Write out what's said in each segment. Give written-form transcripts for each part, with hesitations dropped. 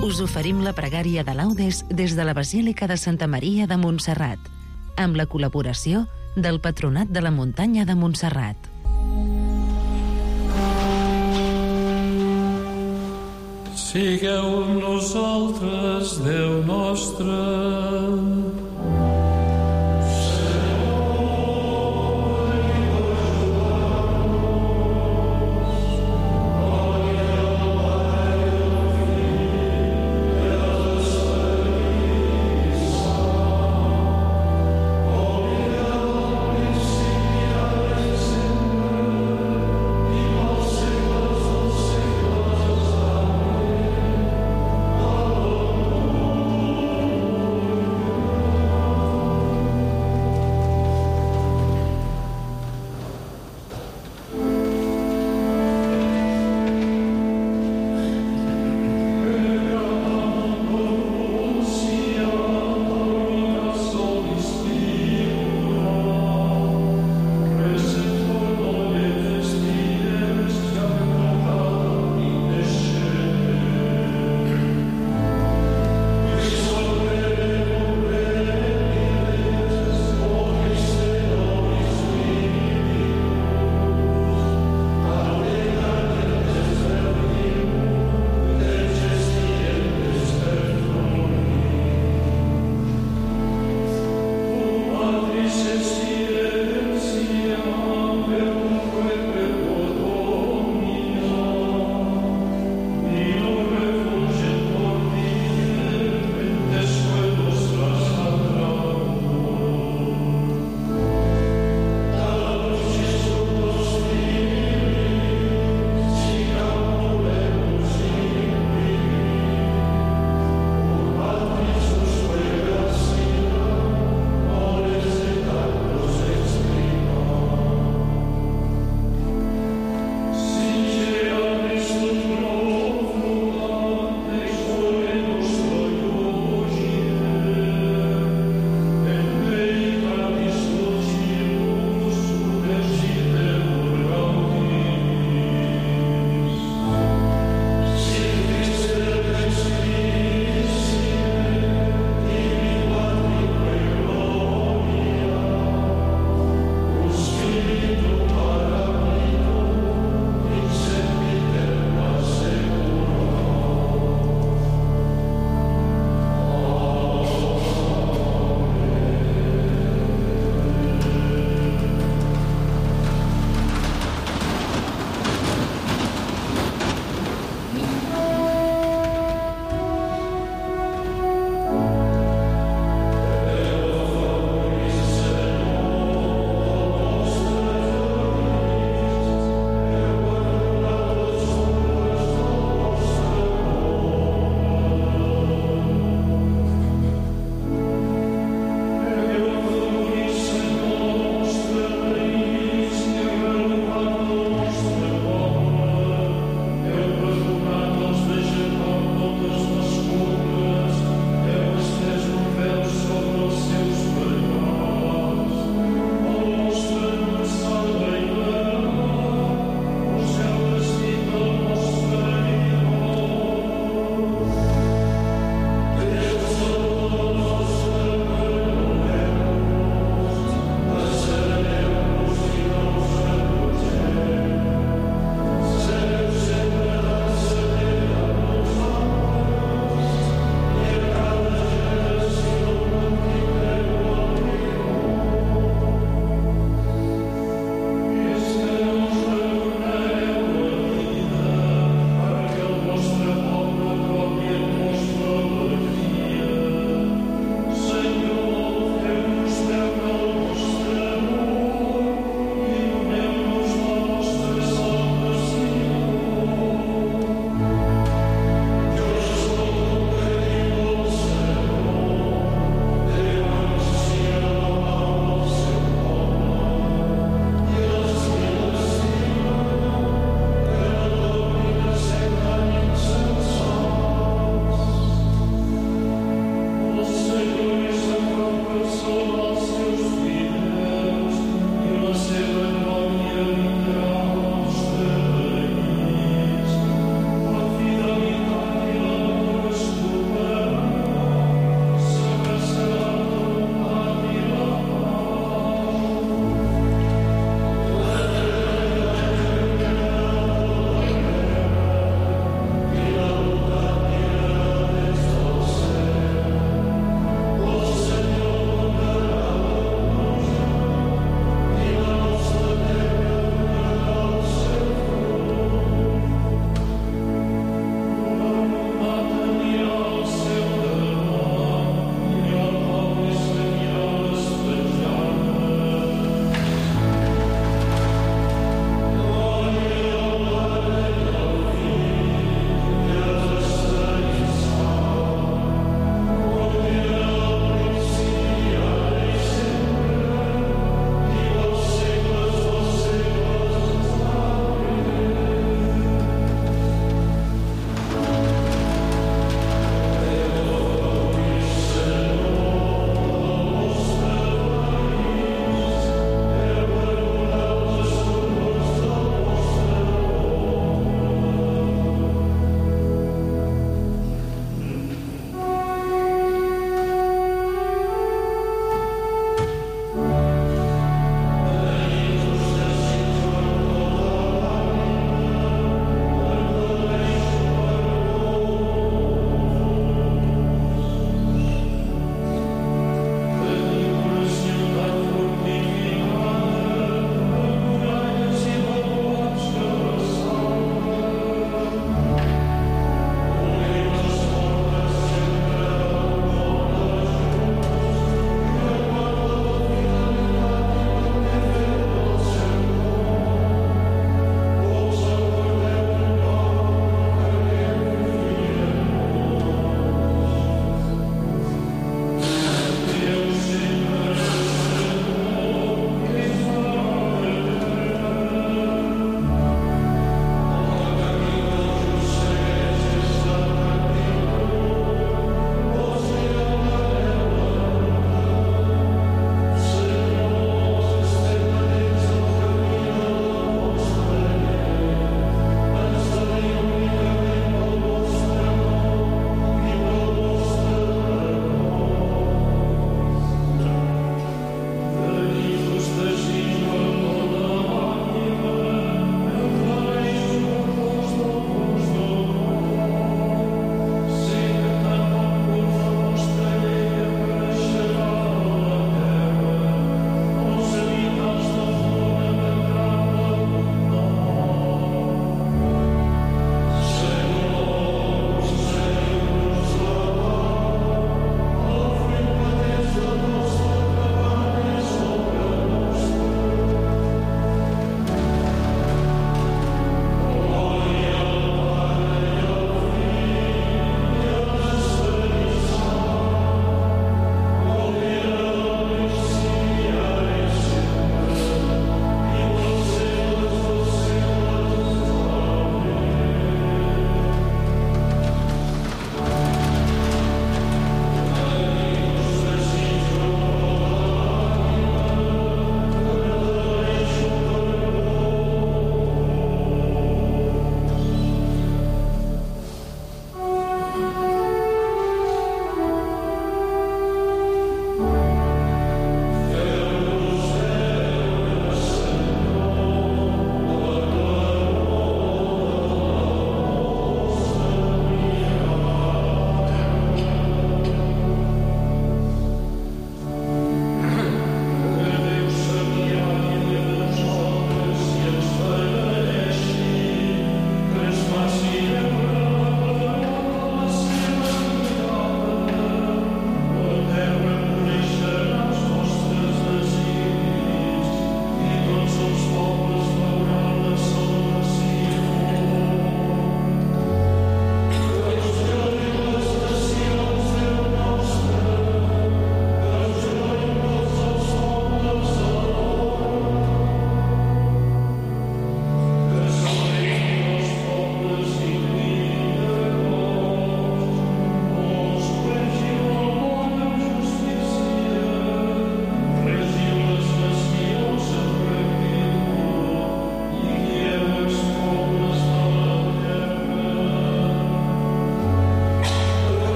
Us oferim la pregària de Laudes des de la Basílica de Santa Maria de Montserrat, amb la col·laboració del Patronat de la Muntanya de Montserrat. Sigueu amb nosaltres, Déu nostre.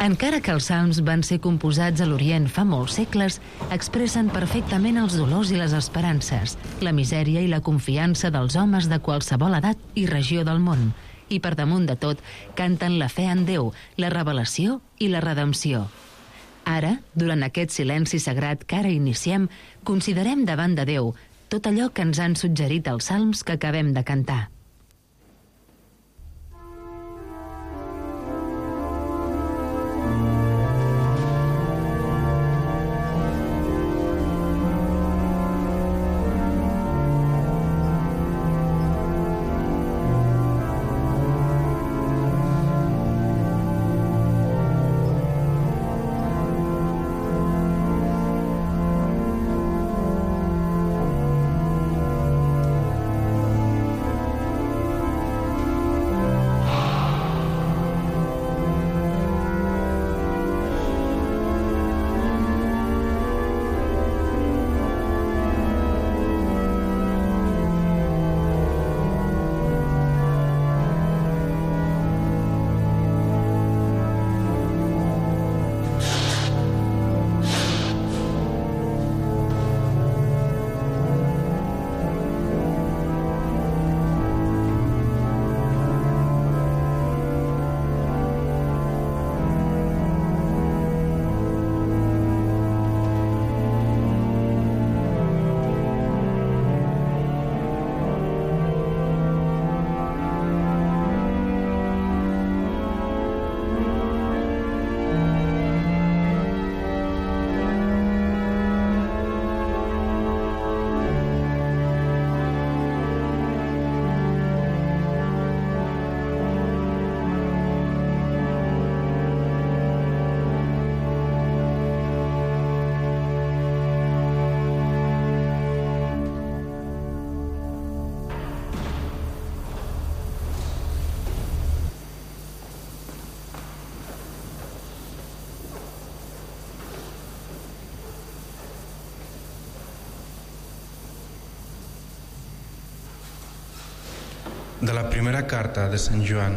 Encara que els salms van ser composats a l'Orient fa molts segles, expressen perfectament els dolors i les esperances, la misèria i la confiança dels homes de qualsevol edat i regió del món. I per damunt de tot, canten la fe en Déu, la revelació i la redempció. Ara, durant aquest silenci sagrat que ara iniciem, considerem davant de Déu tot allò que ens han suggerit els salms que acabem de cantar. De la primera carta de Sant Joan.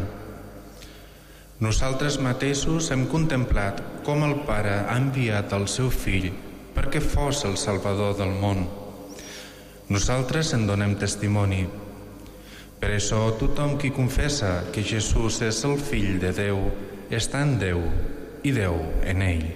Nosaltres mateixos hem contemplat com el Pare ha enviat el seu Fill perquè fos el Salvador del món. Nosaltres en donem testimoni. Per això tothom qui confessa que Jesús és el Fill de Déu està en Déu i Déu en ell.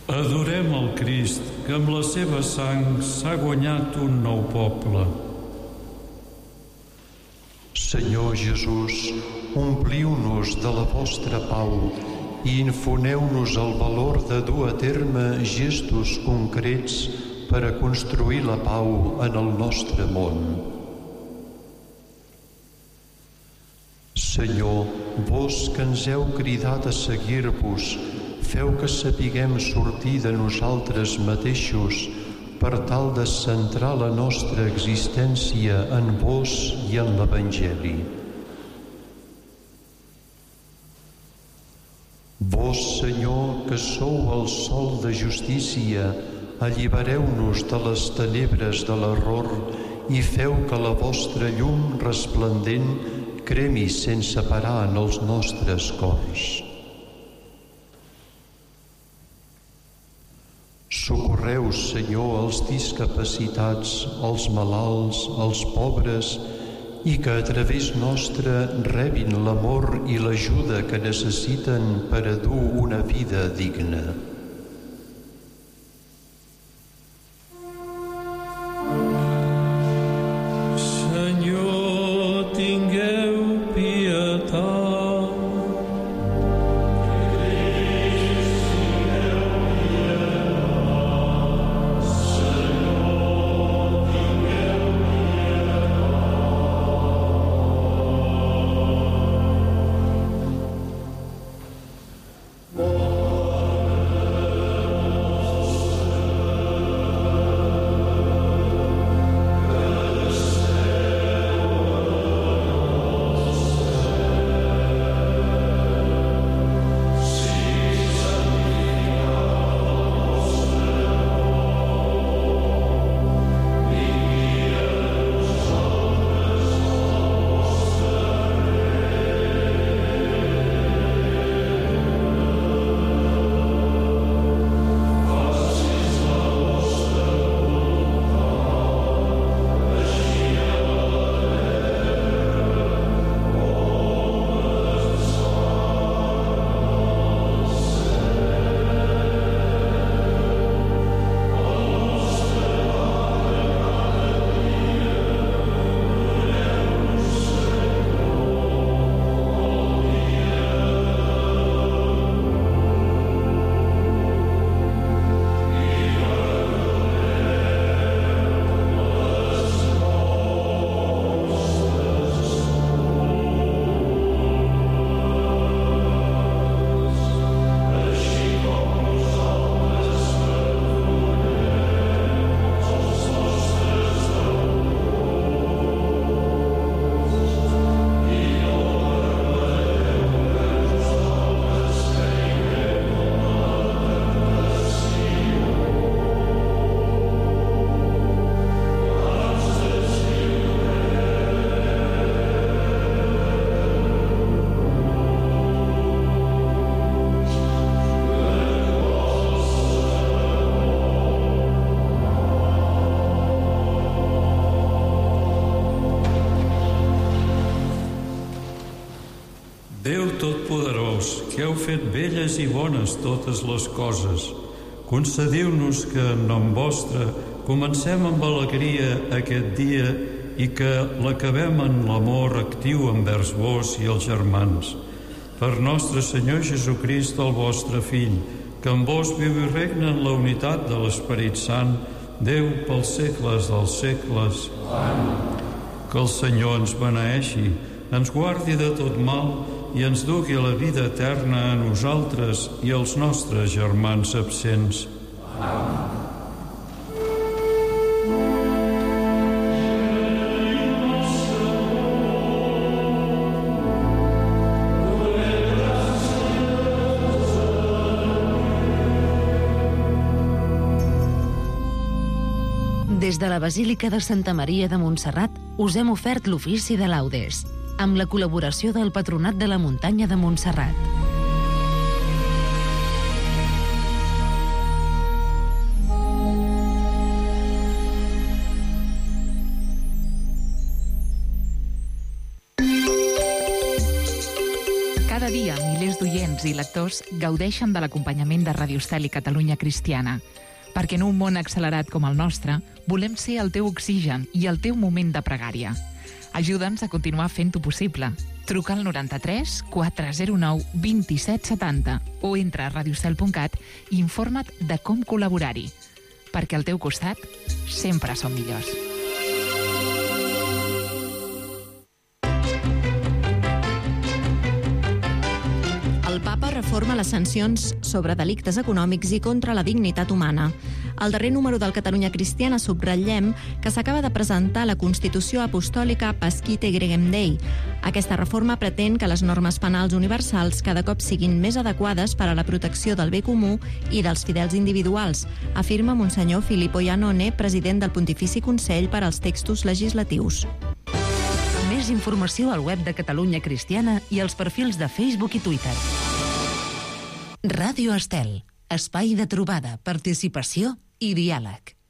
Adorem el Crist, que amb la seva sang s'ha guanyat un nou poble. Senyor Jesús, ompliu-nos de la vostra pau i infoneu-nos el valor de dur a terme gestos concrets per a construir la pau en el nostre món. Senyor, vos que ens heu cridat a seguir-vos, feu que sapiguem sortir de nosaltres mateixos per tal de centrar la nostra existència en vos i en l'Evangeli. Vos, Senyor, que sou el sol de justícia, allibereu-nos de les tenebres de l'error i feu que la vostra llum resplendent cremi sense parar en els nostres cors. Socorreu, Senyor, els discapacitats, els malalts, els pobres, i que a través nostre rebin l'amor i l'ajuda que necessiten per a dur una vida digna. Senyor, tingueu pietat. Déu Totpoderós, que heu fet belles i bones totes les coses, concediu-nos que, en nom vostre, comencem amb alegria aquest dia i que l'acabem en l'amor actiu envers vos i els germans. Per nostre Senyor Jesucrist, el vostre Fill, que amb vos viu i regna en la unitat de l'Esperit Sant, Déu pels segles dels segles. Amén. Que el Senyor ens beneeixi, ens guardi de tot mal i ens dugui a la vida eterna a nosaltres i als nostres germans absents. Amén. Des de la Basílica de Santa Maria de Montserrat us hem ofert l'ofici de laudes, amb la col·laboració del Patronat de la Muntanya de Montserrat. Cada dia milers d'oients oients i lectors gaudeixen de l'acompanyament de Radio Estel i Catalunya Cristiana, perquè en un món accelerat com el nostre volem ser el teu oxigen i el teu moment de pregària. Ajuda'ns a continuar fent-ho possible. Truca al 93 409 2770 o entra a radiostel.cat i informa't de com col·laborar-hi, perquè al teu costat sempre som millors. El papa reforma les sancions sobre delictes econòmics i contra la dignitat humana. Al darrer número del Catalunya Cristiana subratllem que s'acaba de presentar la Constitució Apostòlica Pasquite Gregem Dei. Aquesta reforma pretén que les normes penals universals cada cop siguin més adequades per a la protecció del bé comú i dels fidels individuals, afirma Monsenyor Filippo Iannone, president del Pontifici Consell per als Textos Legislatius. Més informació al web de Catalunya Cristiana i als perfils de Facebook i Twitter. Ràdio Estel, espai de trobada, participació i diàleg.